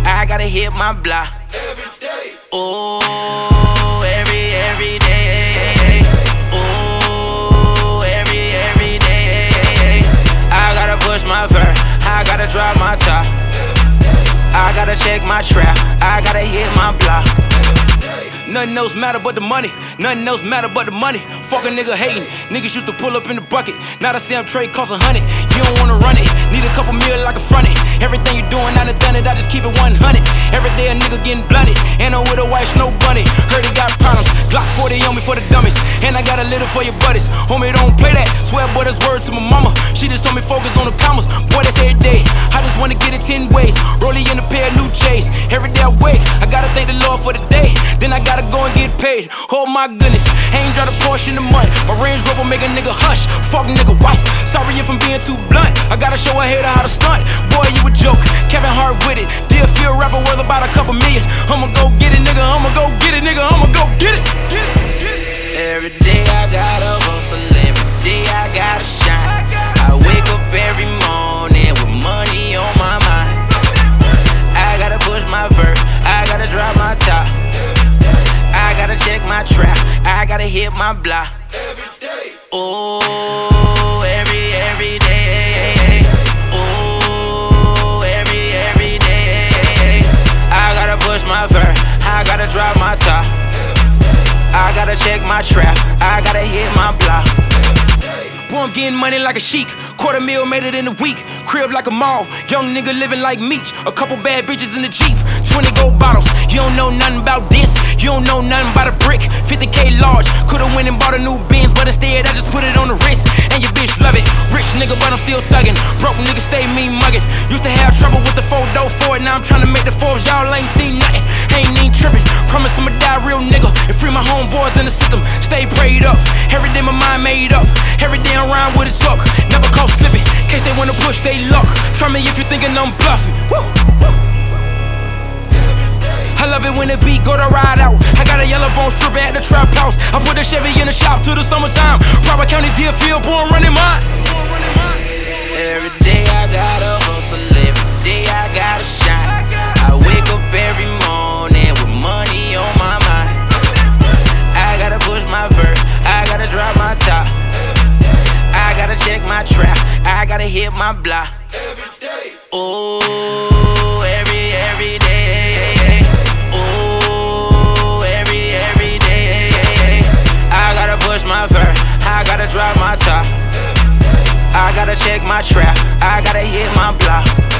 I gotta hit my block. Oh, every day. Oh, every day. I gotta push my vert, I gotta drop my top. I gotta check my trap, I gotta hit my block. Nothing else matter but the money. Nothing else matter but the money. Fuck a nigga hating. Niggas used to pull up in the bucket. Now the same trade costs 100. You don't wanna run it. Need a couple mil like a front it. Everything you doing, I done done it. I just keep it 100. Every day a nigga getting blunted. And I'm with a wife, no bunny. Heard he got problems. Glock 40 on me for the dummies. And I got a little for your buddies. Homie, don't play that. Swear, boy, that's word to my mama. She just told me focus on the commas. Boy, that's every day. I just wanna get it 10 ways. Rollie in a pair of new J's. Every day I wake, I gotta thank the Lord for the day. Then I gotta go and get paid. Oh my goodness, ain't got a portion of money. My Range Rover make a nigga hush. Fuck nigga white. Sorry if I'm being too blunt. I gotta show a hater how to stunt. Boy, you a joke. Kevin Hart with it. Dear feel rapper worth about a couple million. I'ma go get it, nigga. I'ma go get it, nigga. I'ma go get it. Every day I gotta hustle. Every day I gotta shine. I wake up every morning with money on my mind. I gotta push my vert. I gotta drop my top. I gotta check my trap, I gotta hit my block. Oh, every day. Oh, every day. I gotta push my vert, I gotta drop my top. I gotta check my trap, I gotta hit my block. Boy, I'm getting money like a sheik. $250,000 made it in a week. Crib like a mall. Young nigga living like Meech. A couple bad bitches in the Jeep. 20 gold bottles. You don't know nothing about this. You don't know nothing about a brick. 50K large. Could've went and bought a new Benz, but instead I just put it on the wrist. And your bitch love it. Rich nigga, but I'm still thuggin'. Broke nigga stay mean muggin'. Used to have trouble with the 4-door Ford. Now I'm tryna make the Forbes. Y'all ain't seen nothing. Ain't even trippin'. Promise I'ma die real nigga. And free my homeboys in the system. Stay prayed up. Every day my mind made up. Every day I'm around with a talk. Never caught slipping. Case they wanna push they luck. Try me if you thinking I'm bluffing. Woo. I love it when the beat go to ride out. I got a yellow bone stripper at the trap house. I put the Chevy in the shop till the summertime. Robert County, Deerfield, born running mine. Every day I gotta hustle. Every day I gotta shine. I wake up every morning with money on my mind. I gotta push my vert. I gotta drop my top. I gotta check my trap, I gotta hit my block. Oh, every day. Oh, every day. I gotta push my vert, I gotta drop my top. I gotta check my trap, I gotta hit my block.